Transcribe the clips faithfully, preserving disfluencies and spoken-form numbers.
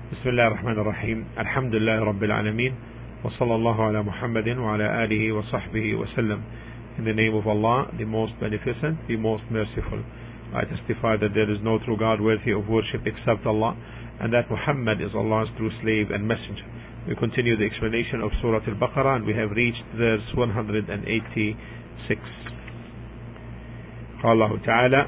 بسم الله الرحمن الرحيم الحمد لله رب العالمين وصلى الله على محمد وعلى آله وصحبه وسلم. In the name of Allah, the most beneficent, the most merciful, I testify that there is no true God worthy of worship except Allah, and that Muhammad is Allah's true slave and messenger. We continue the explanation of Surah Al-Baqarah, and we have reached verse one hundred eighty-six. قال الله تعالى: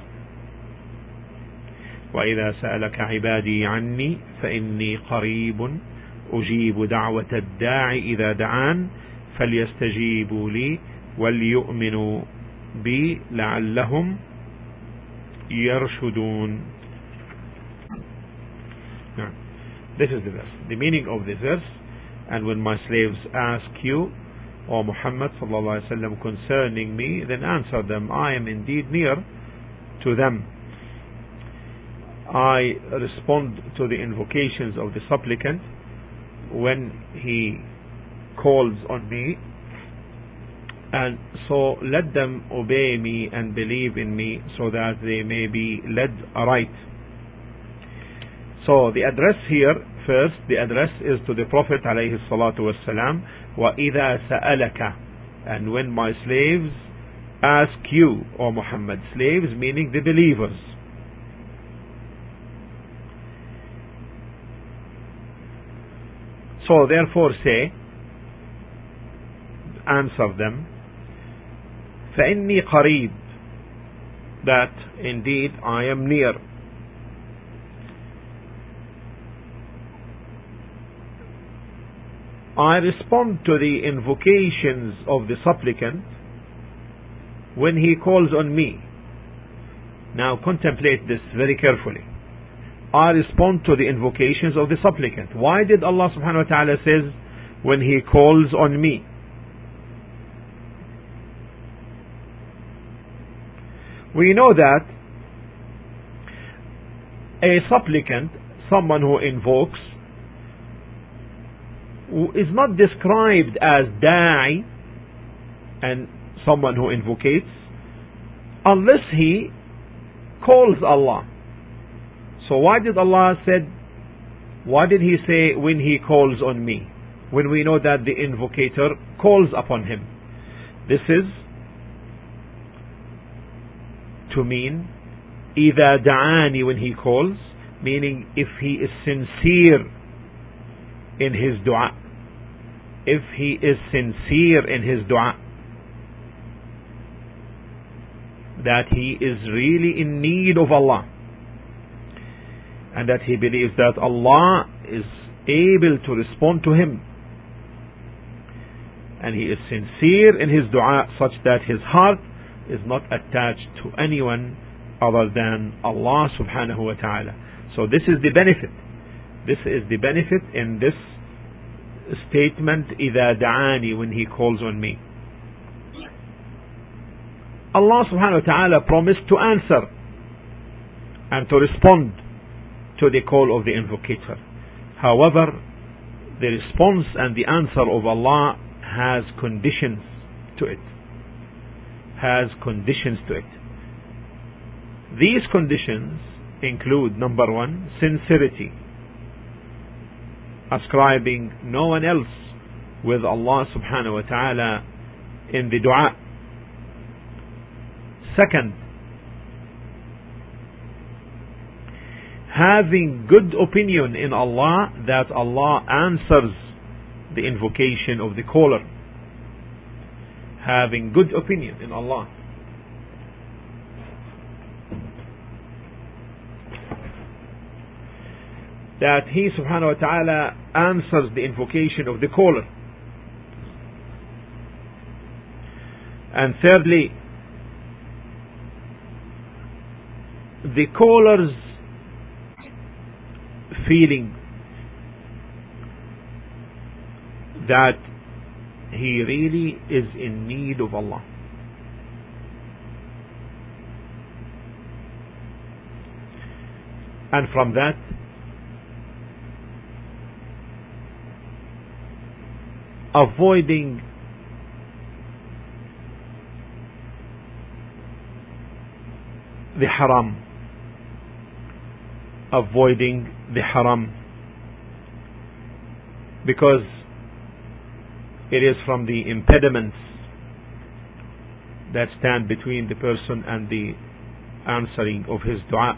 وإذا سألك عبادي عني فإني قريب أجيب دعوة الداع إذا دعان فليستجيبوا لي وليؤمنوا بي لعلهم يرشدون. This is the verse, the meaning of this verse. And when my slaves ask you, O Muhammad sallallahu alaihi wasallam, concerning me, then answer them, I am indeed near to them. I respond to the invocations of the supplicant when he calls on me, and so let them obey me and believe in me so that they may be led aright. So the address here, first, the address is to the Prophet alayhi salatu wassalam, وَإِذَا سَأَلَكَ, and when my slaves ask you, O Muhammad, slaves meaning the believers. So therefore say, answer them, فَإِنِّي قَرِيب, that indeed I am near. I respond to the invocations of the supplicant when he calls on me. Now contemplate this very carefully. I respond to the invocations of the supplicant. Why did Allah subhanahu wa ta'ala says when he calls on me? We know that a supplicant, someone who invokes, is not described as da'i and someone who invocates unless he calls Allah. So why did Allah said, why did he say when he calls on me, when we know that the invocator calls upon him? This is to mean إِذَا دَعَانِ, when he calls, meaning if he is sincere in his dua, if he is sincere in his dua, that he is really in need of Allah, and that he believes that Allah is able to respond to him, and he is sincere in his dua such that his heart is not attached to anyone other than Allah subhanahu wa ta'ala. So this is the benefit. This is the benefit in this statement, إِذَا دَعَانِ, when he calls on me. Allah subhanahu wa ta'ala promised to answer and to respond to the call of the invocator. However, the response and the answer of Allah has conditions to it. Has conditions to it. These conditions include, number one, sincerity, ascribing no one else with Allah subhanahu wa ta'ala in the dua. Second, having good opinion in Allah that Allah answers the invocation of the caller. Having good opinion in Allah. That He subhanahu wa ta'ala answers the invocation of the caller. And thirdly, the caller's feeling that he really is in need of Allah. And from that, avoiding the haram, avoiding the haram, because it is from the impediments that stand between the person and the answering of his dua.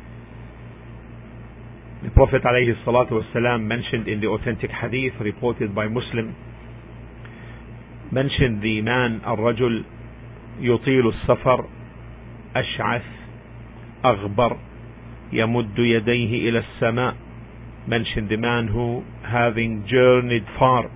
The Prophet ﷺ mentioned in the authentic hadith reported by Muslim, mentioned the man الرجل يطيل السفر أشعث أغبر يمد يديه إلى السماء, mentioned the man who, having journeyed far,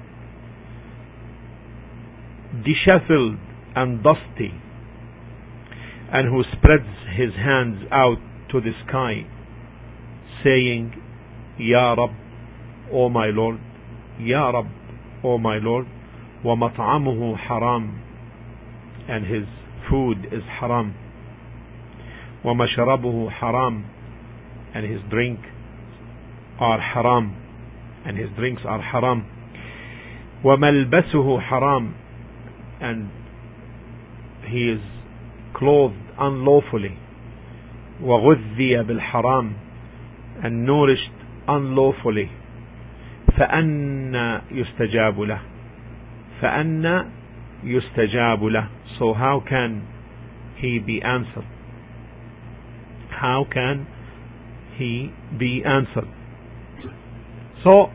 disheveled and dusty, and who spreads his hands out to the sky, saying, Ya Rab, O my Lord, Ya Rab, O my Lord, وَمَطْعَمُهُ haram, and his food is haram, وَمَشَرَبُهُ haram, and his drink are haram, and his drinks are haram, وَمَلْبَسُهُ haram, and he is clothed unlawfully, وَغُذِّيَ بِالْحَرَامِ, and nourished unlawfully, فَأَنَّ يُسْتَجَابُ لَهُ, فَأَنَّ يُسْتَجَابُ لَهُ, so how can he be answered? How can he be answered? So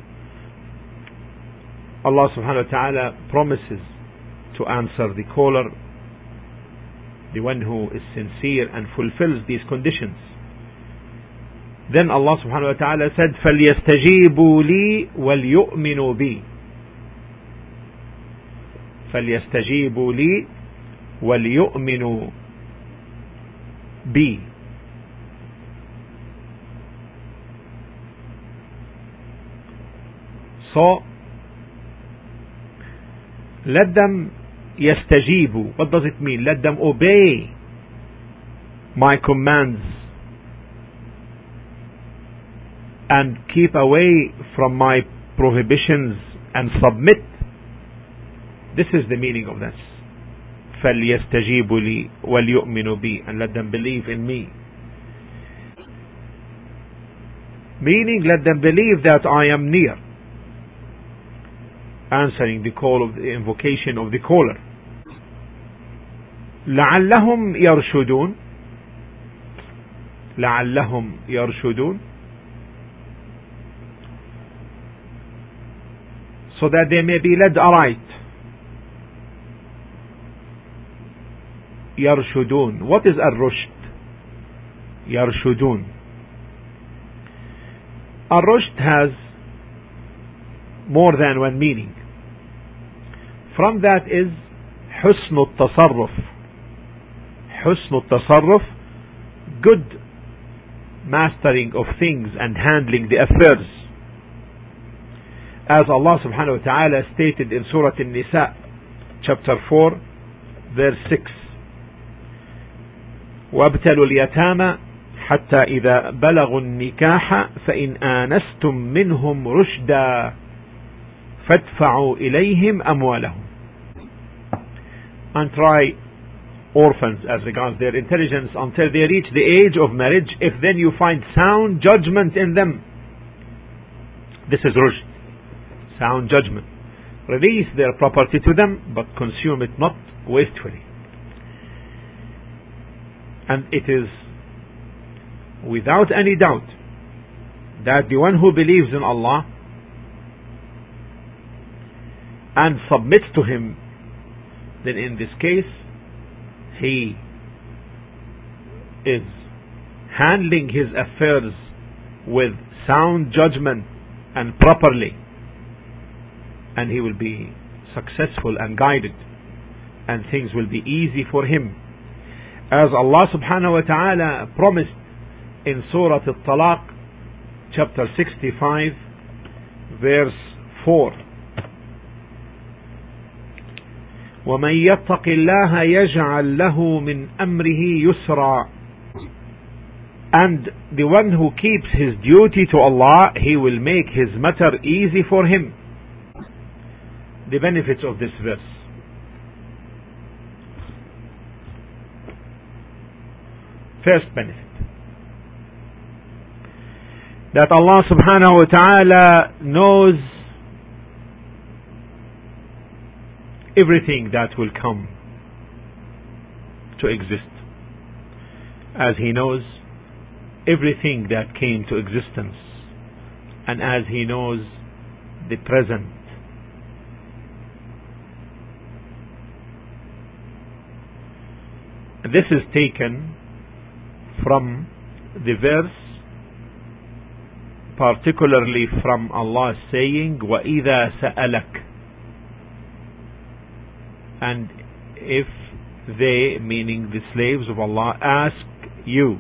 Allah subhanahu wa ta'ala promises to answer the caller, the one who is sincere and fulfills these conditions. Then Allah subhanahu wa ta'ala said, فَلْيَسْتَجِيبُوا لِي وَلْيُؤْمِنُوا بِي, فَلْيَسْتَجِيبُوا لِي وَلْيُؤْمِنُوا بِي. So let them yastajibu. What does it mean? Let them obey my commands and keep away from my prohibitions and submit. This is the meaning of this. فَلْيَسْتَجِيبُوا لِي وَلْيُؤْمِنُوا بِي, and let them believe in me. Meaning, let them believe that I am near, answering the call of the invocation of the caller. لَعَلَّهُمْ يَرْشُدُونَ, لَعَلَّهُمْ يَرْشُدُونَ, so that they may be led aright. يرشدون. What is الرشد? يرشدون. الرشد has more than one meaning. From that is حسن التصرف. حسن التصرف, good mastering of things and handling the affairs. As Allah subhanahu wa ta'ala stated in Surah An-Nisa, chapter four, verse six, وَابْتَلُوا الْيَتَامَى حَتَّى إِذَا بَلَغُوا النِّكَاحَ فَإِنْ آنَسْتُمْ مِنْهُمْ رُشْدًا فَادْفَعُوا إِلَيْهِمْ أَمْوَالَهُمْ. And try orphans as regards their intelligence until they reach the age of marriage. If then you find sound judgment in them, this is rushd, sound judgment. Release their property to them, but consume it not wastefully. And it is without any doubt that the one who believes in Allah and submits to Him, then in this case he is handling his affairs with sound judgment and properly, and he will be successful and guided, and things will be easy for him, as Allah subhanahu wa ta'ala promised in Surah At-Talaq chapter sixty-five verse four. وَمَنْ يَتَّقِ اللَّهَ يَجْعَلْ لَهُ مِنْ أَمْرِهِ يُسْرًا. And the one who keeps his duty to Allah, He will make his matter easy for him. The benefits of this verse. First benefit, that Allah subhanahu wa ta'ala knows everything that will come to exist, as He knows everything that came to existence, and as He knows the present. This is taken from the verse, particularly from Allah saying, وَإِذَا سَأَلَكَ, and if they, meaning the slaves of Allah, ask you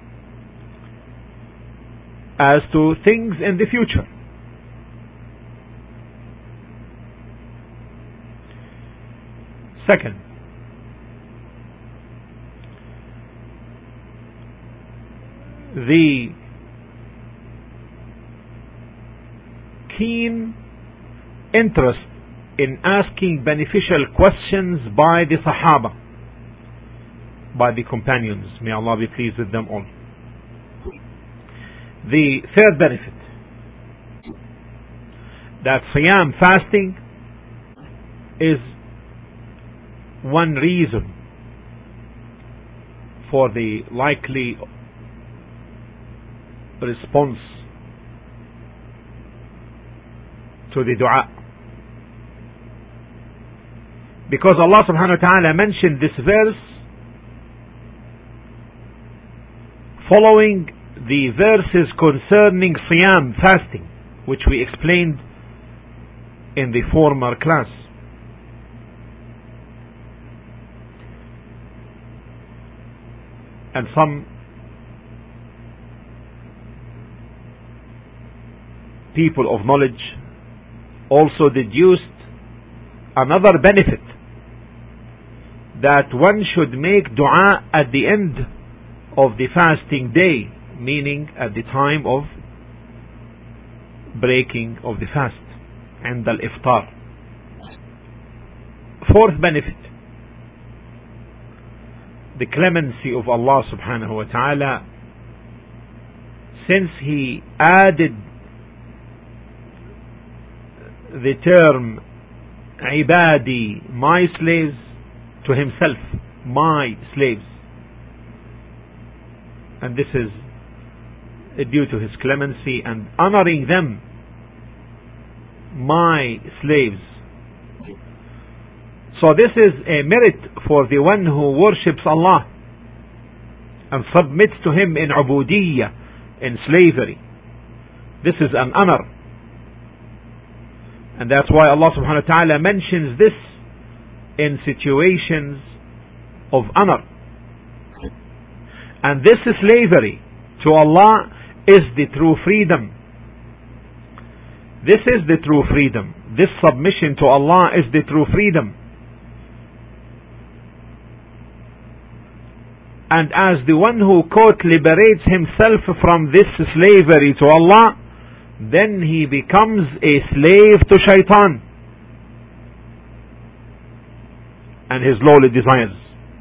as to things in the future. Second, the keen interest in asking beneficial questions by the Sahaba, by the companions, may Allah be pleased with them all. The third benefit, that Siyam, fasting, is one reason for the likely response to the dua, because Allah subhanahu wa ta'ala mentioned this verse following the verses concerning Siyam, fasting, which we explained in the former class. And some people of knowledge also deduced another benefit, that one should make dua at the end of the fasting day, meaning at the time of breaking of the fast, and al-iftar. Fourth benefit, the clemency of Allah subhanahu wa ta'ala, since He added the term ibadi, my slaves, to Himself, my slaves, and this is due to His clemency and honoring them, my slaves. So this is a merit for the one who worships Allah and submits to Him in ubudiyyah, in slavery. This is an honor, and that's why Allah subhanahu wa ta'ala mentions this in situations of honor. And this slavery to Allah is the true freedom. This is the true freedom. This submission to Allah is the true freedom. And as the one who quote liberates himself from this slavery to Allah, then he becomes a slave to shaitan and his lowly desires.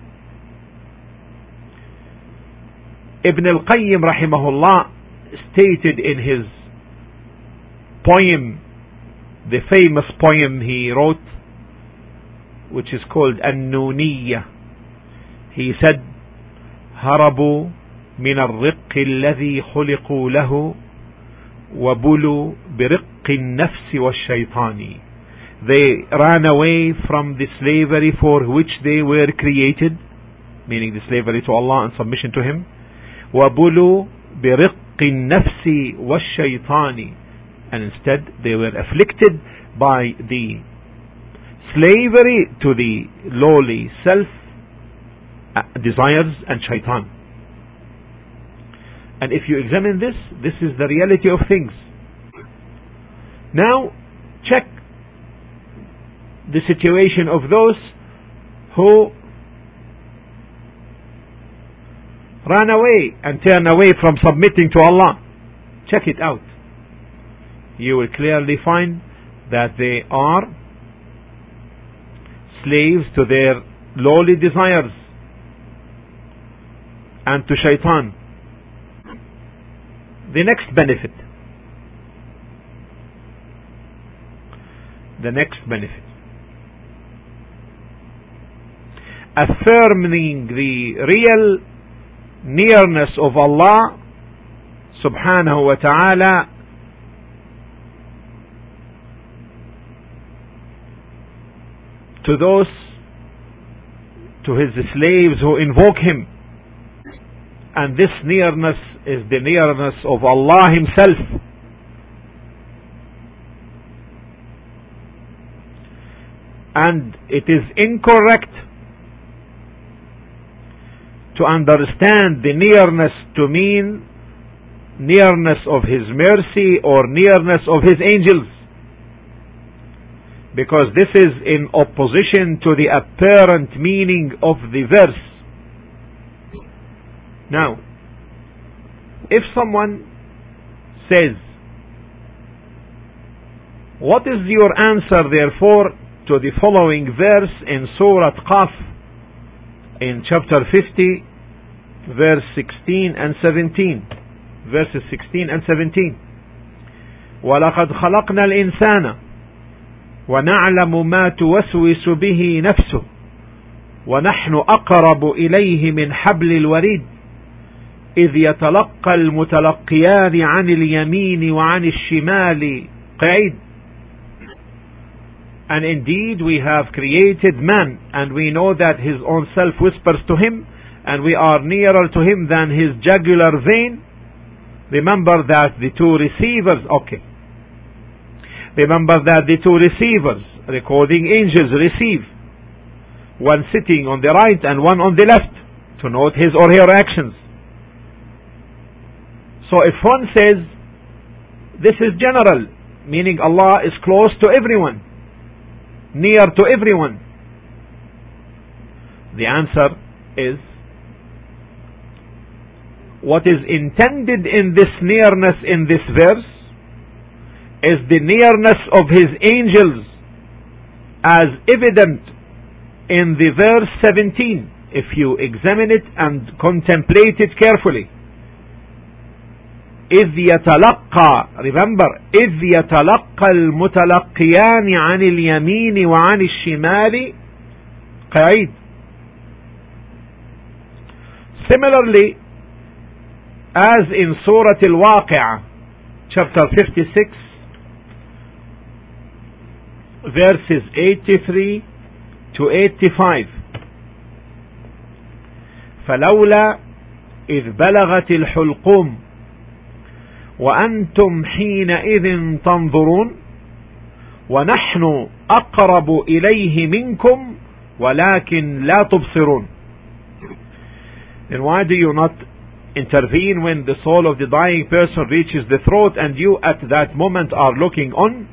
Ibn al-Qayyim rahimahullah stated in his poem, the famous poem he wrote, which is called An-Nuniyya, he said, هربوا من الرق الذي خلقوا له وبلوا برق النفس والشيطان. They ran away from the slavery for which they were created, meaning the slavery to Allah and submission to Him. وبلوا برق النفس والشيطان, and instead they were afflicted by the slavery to the lowly self, desires, and shaitan. And if you examine this, this is the reality of things. Now check the situation of those who ran away and turned away from submitting to Allah. Check it out. You will clearly find that they are slaves to their lowly desires and to shaitan. The next benefit, the next benefit, affirming the real nearness of Allah subhanahu wa ta'ala to those, to his slaves who invoke him. And this nearness is the nearness of Allah himself. And it is incorrect to understand the nearness to mean nearness of his mercy or nearness of his angels, because this is in opposition to the apparent meaning of the verse. Now, if someone says, what is your answer therefore to the following verse in Surah Qaf in chapter fifty, verse sixteen and seventeen, verses sixteen and seventeen. وَلَقَدْ خَلَقْنَا الْإِنسَانَ وَنَعْلَمُ مَا تُوَسْوِسُ بِهِ نَفْسُهُ وَنَحْنُ أَقْرَبُ إِلَيْهِ مِنْ حَبْلِ الْوَرِيدِ إِذْ يَتَلَقَّى الْمُتَلَقِّيَانِ عَنِ الْيَمِينِ وَعَنِ الشِّمَالِ قَعِيدٌ. And indeed we have created man, and we know that his own self whispers to him, and we are nearer to him than his jugular vein. Remember that the two receivers, okay. Remember that the two receivers, recording angels, receive. One sitting on the right and one on the left, to note his or her actions. So if one says, this is general, meaning Allah is close to everyone, near to everyone, the answer is, what is intended in this nearness in this verse is the nearness of his angels, as evident in the verse seventeen, if you examine it and contemplate it carefully. إذ يتلقى, remember, إذ يتلقى المتلقيان عن اليمين وعن الشمال قعيد. Similarly, as in Surah Al-Waqi'ah, chapter fifty-six, verses eighty-three to eighty-five. فلولا إذ بلغت الحلقوم وأنتم حينئذ تنظرون ونحن أقرب إليه منكم ولكن لا تبصرون. Then why do you not intervene when the soul of the dying person reaches the throat and you at that moment are looking on?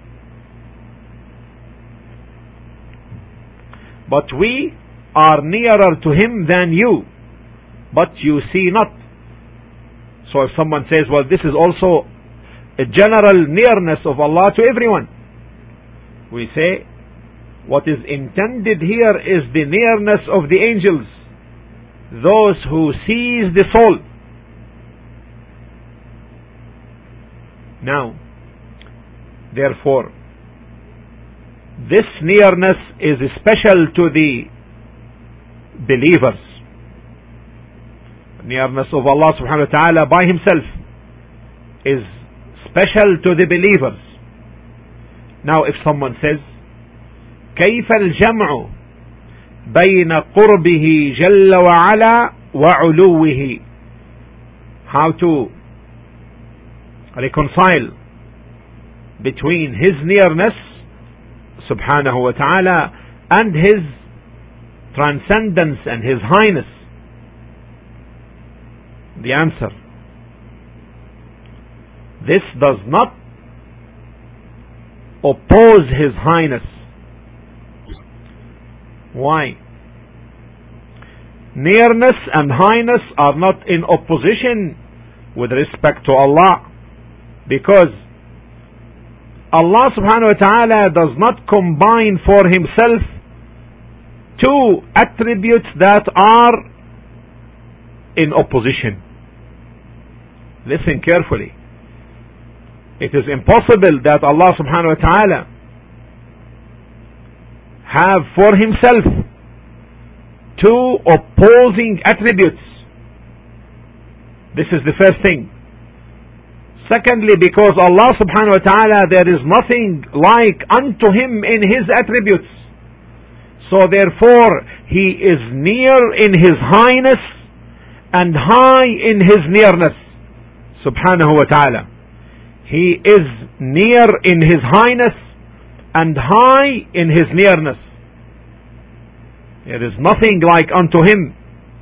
But we are nearer to him than you, but you see not. So if someone says, well, this is also a general nearness of Allah to everyone, we say, what is intended here is the nearness of the angels, those who seize the soul. Now, therefore, this nearness is special to the believers. Nearness of Allah subhanahu wa ta'ala by himself is special to the believers. Now if someone says, كيف الجمع بين قربه جل وعلا وعلوه, how to reconcile between his nearness subhanahu wa ta'ala and his transcendence and his highness? The answer, this does not oppose his highness. Why? Nearness and highness are not in opposition with respect to Allah, because Allah subhanahu wa ta'ala does not combine for himself two attributes that are in opposition. Listen carefully. It is impossible that Allah subhanahu wa ta'ala have for himself two opposing attributes. This is the first thing. Secondly, because Allah subhanahu wa ta'ala, there is nothing like unto Him in His attributes. So therefore, He is near in His highness and high in His nearness. Subhanahu wa ta'ala. He is near in His highness and high in His nearness. There is nothing like unto Him.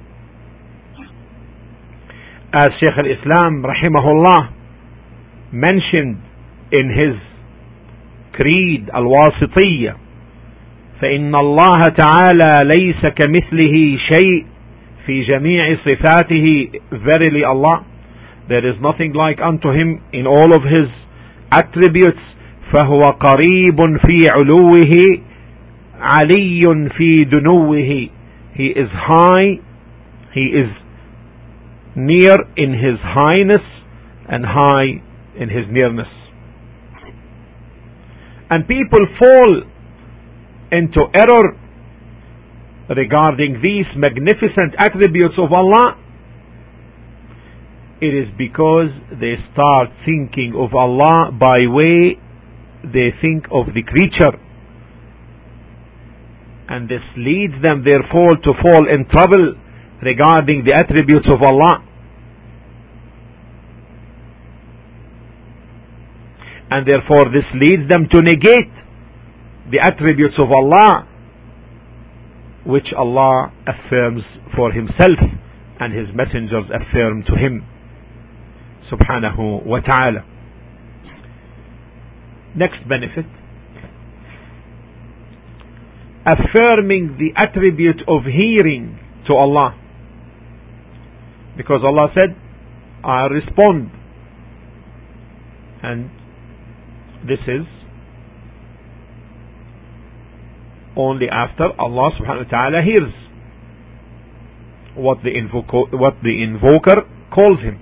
As Shaykh al-Islam rahimahullah mentioned in his creed al-Wasitiyya, فإن الله تعالى ليس كمثله شيء في جميع صفاته. Verily Allah, there is nothing like unto Him in all of His attributes. فهو قريب في علوه علي في دنوه. He is high, He is near in His highness and high in His nearness. And people fall into error regarding these magnificent attributes of Allah. It is because they start thinking of Allah by way they think of the creature, and this leads them therefore to fall in trouble regarding the attributes of Allah. And therefore this leads them to negate the attributes of Allah, which Allah affirms for Himself and His messengers affirm to Him, subhanahu wa ta'ala. Next benefit, affirming the attribute of hearing to Allah, because Allah said, I respond, and this is only after Allah subhanahu wa ta'ala hears what the invoco- what the invoker calls Him.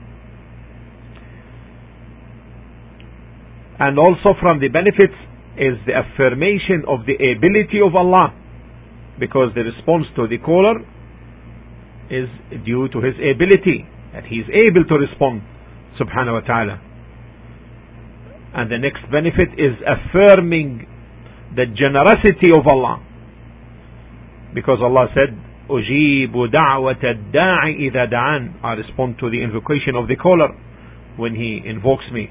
And also from the benefits is the affirmation of the ability of Allah, because the response to the caller is due to His ability, that He is able to respond, subhanahu wa ta'ala. And the next benefit is affirming the generosity of Allah, because Allah said, أُجِيبُ دَعْوَةَ الدَّاعِ إِذَا دَعَانِ. I respond to the invocation of the caller when he invokes me.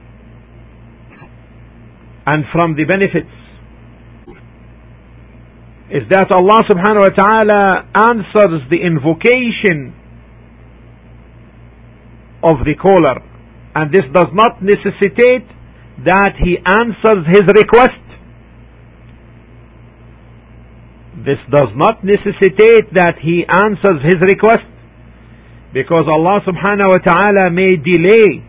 And from the benefits is that Allah subhanahu wa ta'ala answers the invocation of the caller, and this does not necessitate that he answers his request. This does not necessitate that he answers his request, because Allah subhanahu wa ta'ala may delay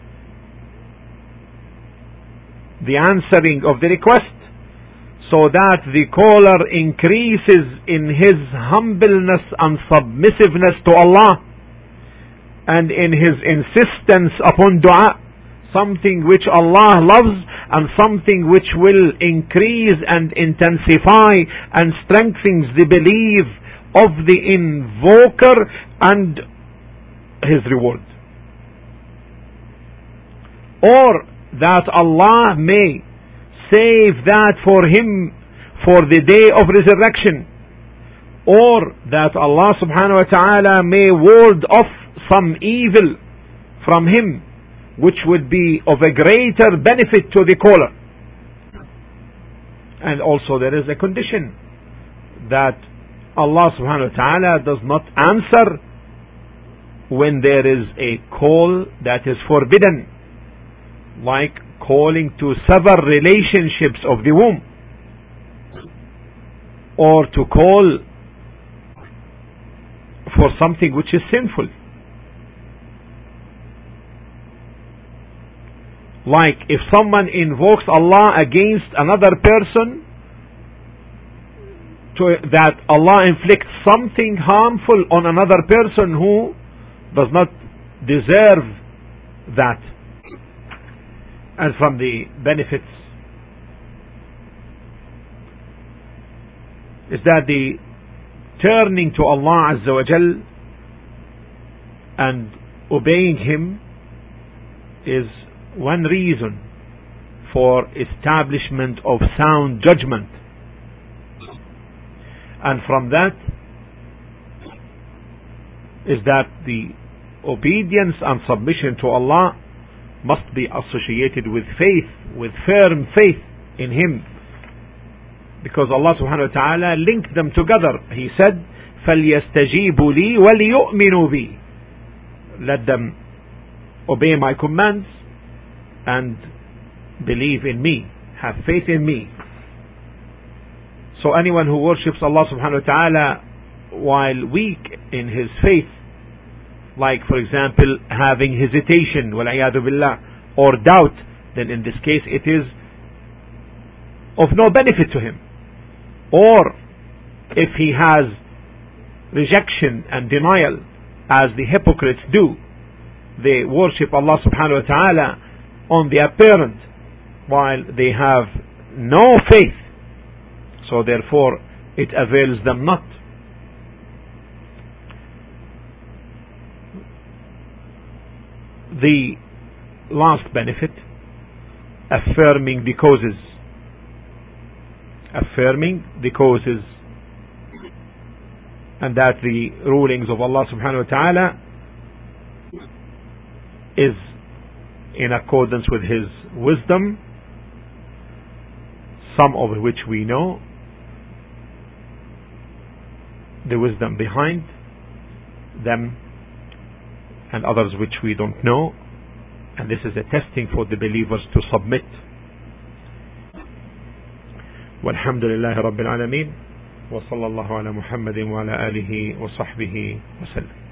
the answering of the request so that the caller increases in his humbleness and submissiveness to Allah and in his insistence upon dua, something which Allah loves and something which will increase and intensify and strengthens the belief of the invoker and his reward. Or that Allah may save that for him for the day of resurrection, or that Allah subhanahu wa ta'ala may ward off some evil from him which would be of a greater benefit to the caller. And also there is a condition that Allah subhanahu wa ta'ala does not answer when there is a call that is forbidden, like calling to sever relationships of the womb, or to call for something which is sinful, like if someone invokes Allah against another person, to that Allah inflicts something harmful on another person who does not deserve that. And from the benefits is that the turning to Allah Azza wa Jal and obeying Him is one reason for establishment of sound judgment. And from that is that the obedience and submission to Allah must be associated with faith, with firm faith in Him. Because Allah subhanahu wa ta'ala linked them together. He said, فَلْيَسْتَجِيبُوا لِي وَلْيُؤْمِنُوا بِي. Let them obey my commands and believe in me, have faith in me. So anyone who worships Allah subhanahu wa ta'ala while weak in his faith, like for example having hesitation, وَالْعِيَاذُ بِاللَّهِ, or doubt, then in this case it is of no benefit to him. Or if he has rejection and denial, as the hypocrites do, they worship Allah subhanahu wa ta'ala on the apparent while they have no faith, so therefore it avails them not. The last benefit, affirming the causes. Affirming the causes, and that the rulings of Allah subhanahu wa ta'ala is in accordance with His wisdom, some of which we know, the wisdom behind them, and others which we don't know, and this is a testing for the believers to submit. والحمد لله رب العالمين وصلى الله على محمد وعلى آله وصحبه وسلم.